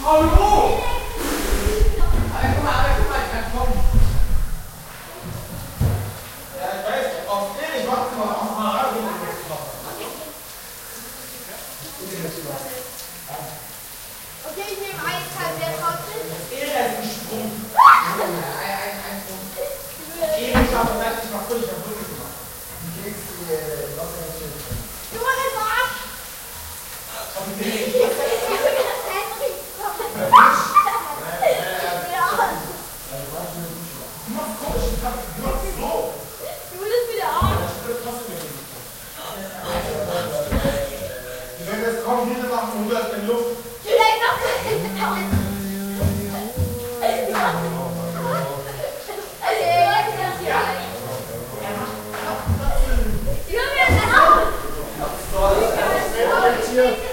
Hallo! Aber guck mal, ich kann kommen. Ja, ich weiß, auf den, ich warte mal auf mal rein. Okay, ich nehme eiskalt, wer traut sich? Er ist ein Sprung. Ein Sprung. Ich habe das nicht mal völlig verrückt gemacht. Du kriegst die Wasser. Du machst jetzt mal ab! Vielleicht noch. Ja.